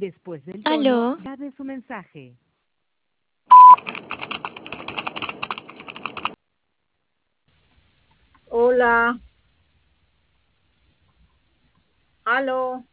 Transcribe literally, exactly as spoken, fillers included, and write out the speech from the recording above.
Después del tono, Aló, grabe su mensaje. Hola. Aló.